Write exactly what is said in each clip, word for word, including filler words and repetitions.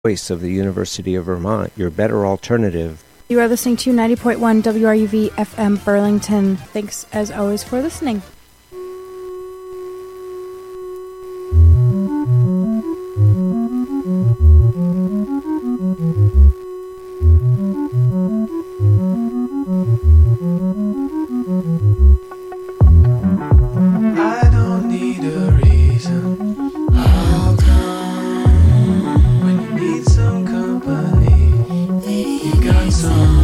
voice of the University of Vermont, your better alternative. You are listening to ninety point one W R U V F M Burlington. Thanks, as always, for listening. I don't need a reason. I'll come when you need some company. You got some.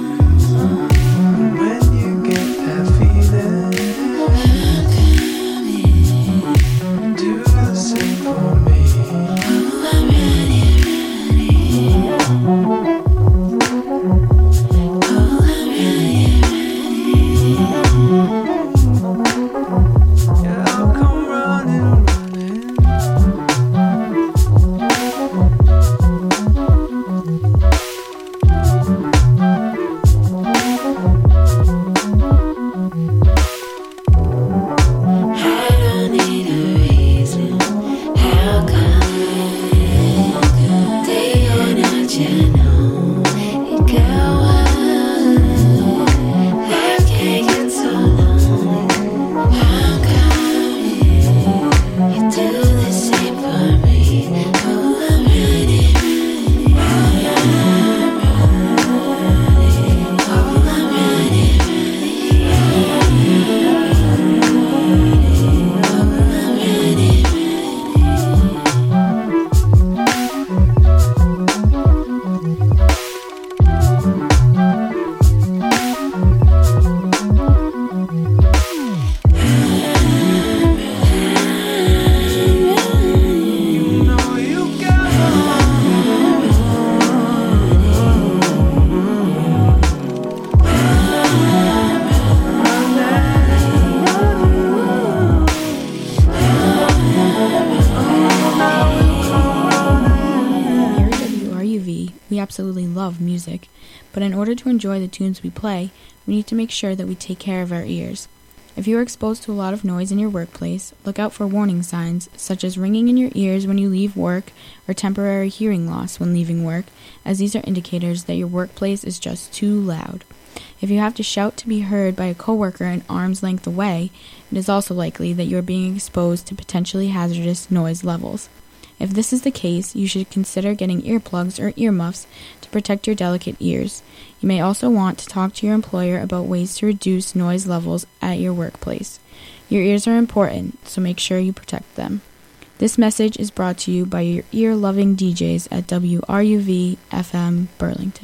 When you get that feeling, do the same for me. I'm ready, ready. Oh, I'm ready, ready. Yeah, I'll come running, absolutely love music, but in order to enjoy the tunes we play, we need to make sure that we take care of our ears. If you are exposed to a lot of noise in your workplace, look out for warning signs, such as ringing in your ears when you leave work or temporary hearing loss when leaving work, as these are indicators that your workplace is just too loud. If you have to shout to be heard by a coworker an arm's length away, it is also likely that you are being exposed to potentially hazardous noise levels. If this is the case, you should consider getting earplugs or earmuffs to protect your delicate ears. You may also want to talk to your employer about ways to reduce noise levels at your workplace. Your ears are important, so make sure you protect them. This message is brought to you by your ear-loving D Js at W R U V F M Burlington.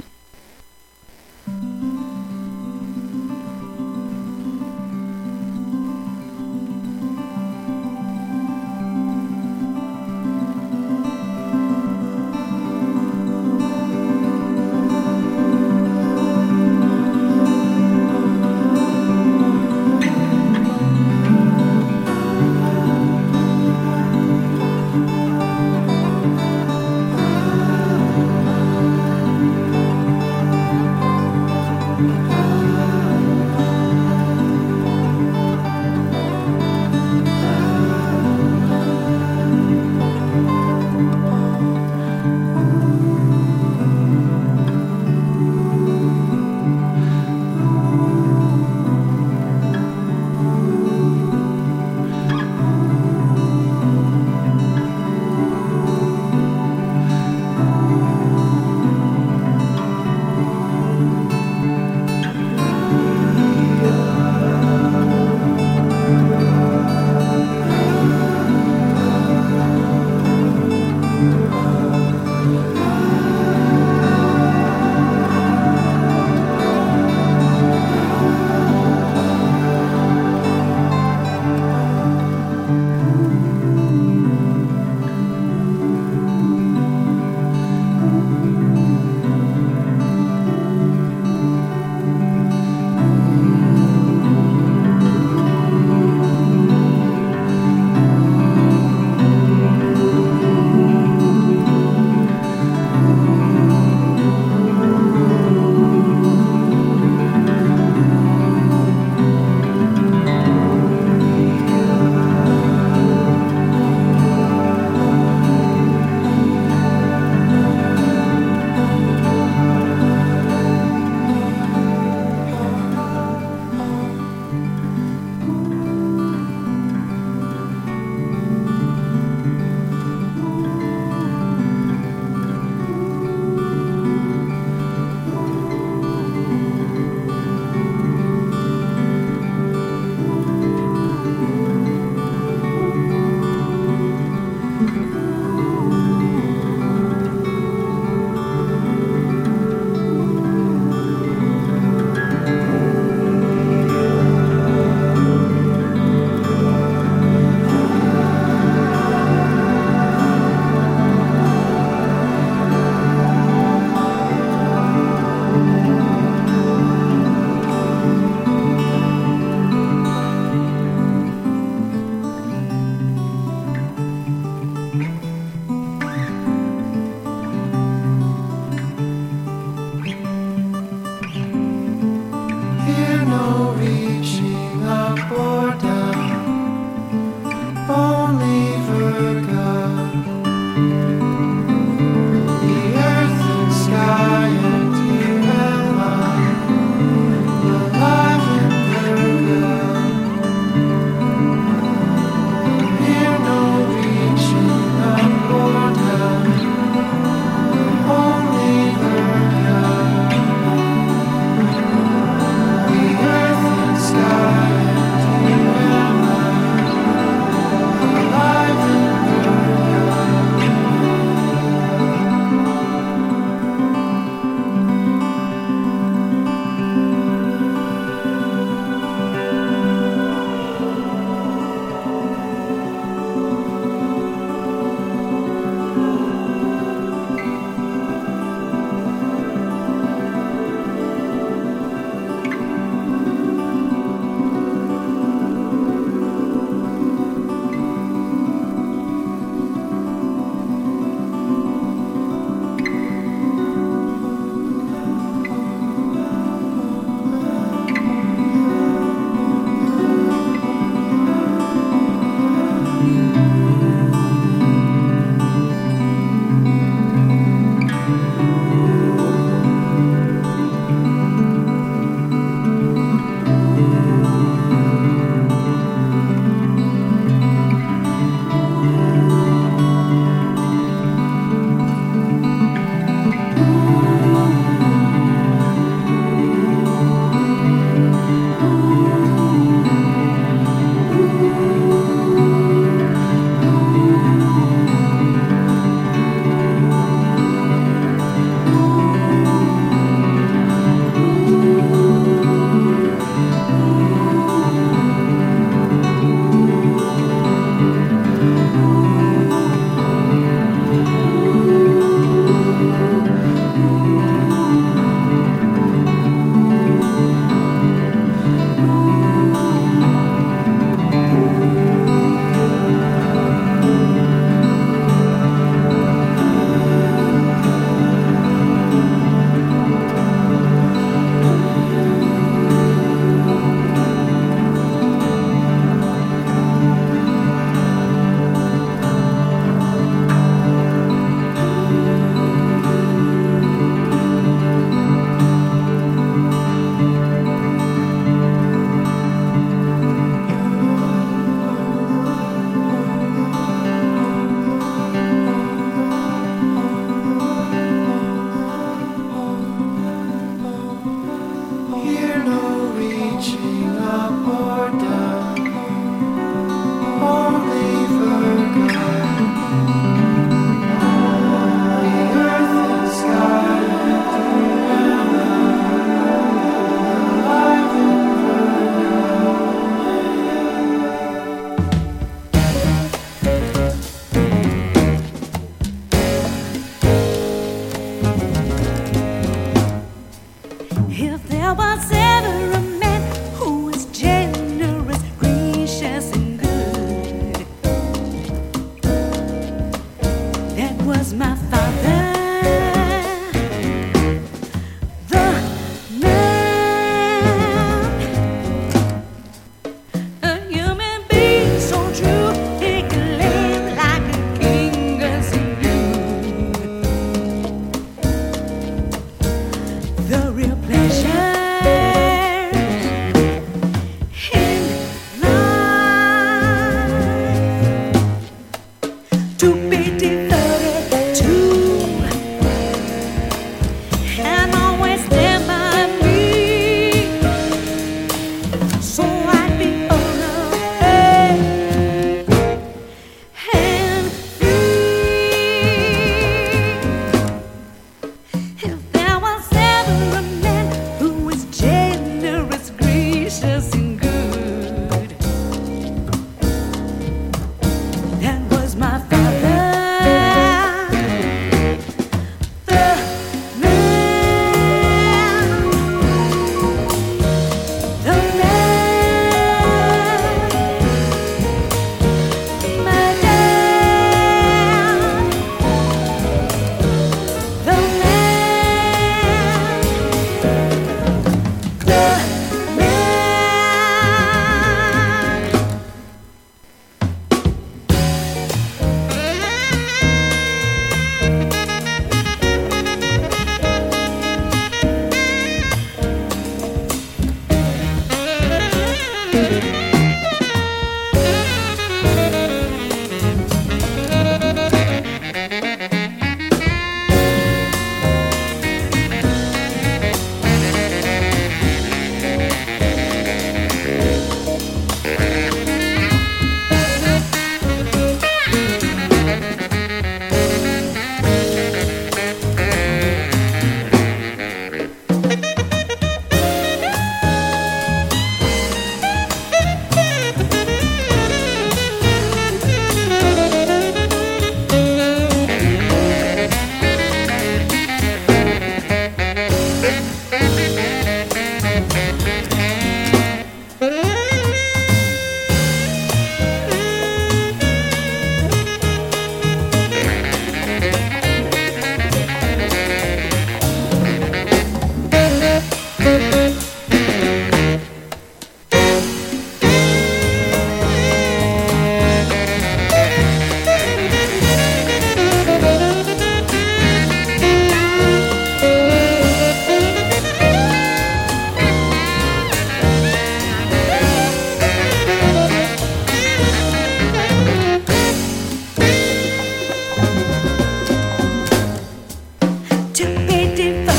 to be devoted.